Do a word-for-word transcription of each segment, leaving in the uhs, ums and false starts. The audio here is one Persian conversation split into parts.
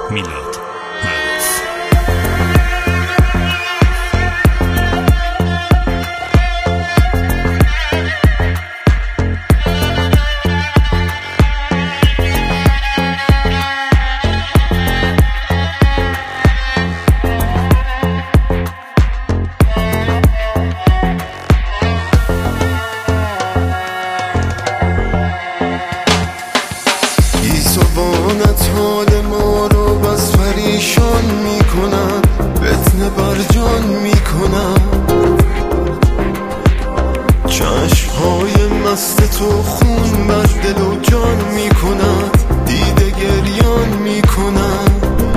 میلاد معروف. زبانت حال ما رو بس پریشان میکنن، فتنه بر جان میکنن. چشمهای مست تو خون بر دل و جان میکنن، دیده گریان میکنن.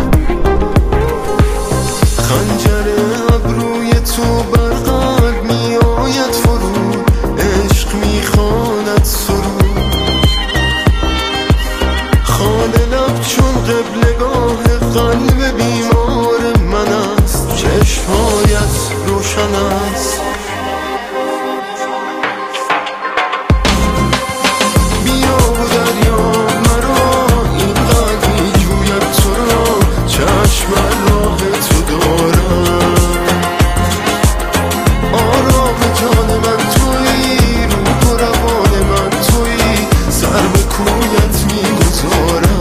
خنجر ابروی تو بر قلب میآید فرود، عشق میخواند سرود. خانه لب چون قبلگاه قلب بیمار من است، چشمهایت روشن است. بیا و دریا مرا اینقدر میجوید تو را، چشم راه تو دارم. آرام جان من تویی، روح و روان من تویی، سر به کویت میگذارم.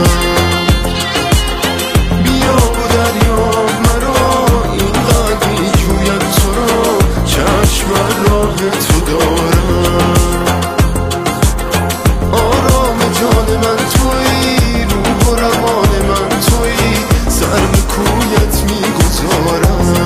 تو دارم آرام جان من تویی، روح و روان من تویی، سر به کویت میگذارم.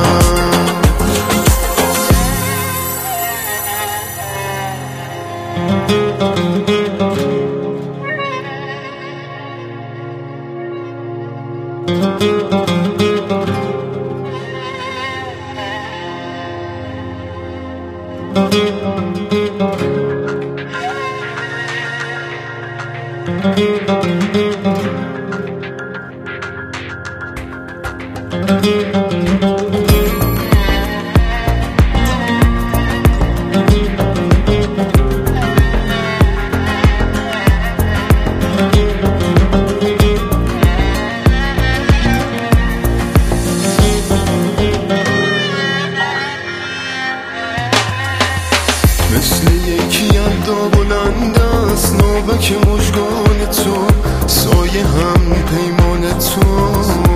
مثل یکی یلدا بلند است ناوک مژگان تو، سایه هم پیمان تو.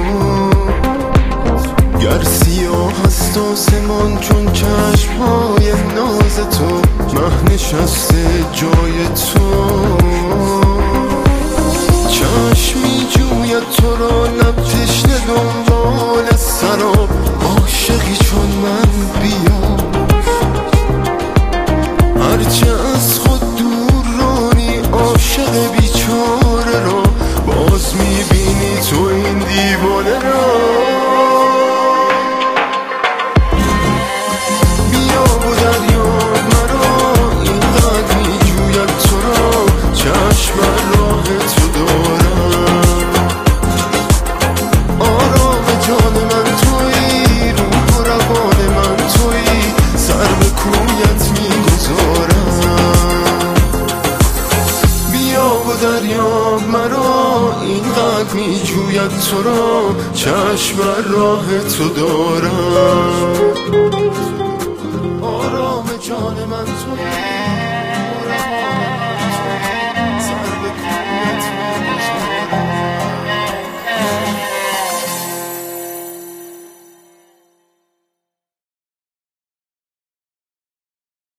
گر سیاه هست آسمان چون چشمهای ناز تو، مه نشسته جای تو. چشمی جوید تو را، لب تشنه دنبال سراب. عاشقی چون من بیا، هرچه از خود دور رانی، عاشق بیچاره را باز میبینی تو این دیوانه را. بیا و دریا مرا اینقدر میجوید تو را، چشم راه تو دارم. آرام جان من تویی، روح و روان من تویی، سر به کویت میگذارم. دریا مرا اینقدر میجوید تو را، چشم راه تو دارم. آرام جان من تویی.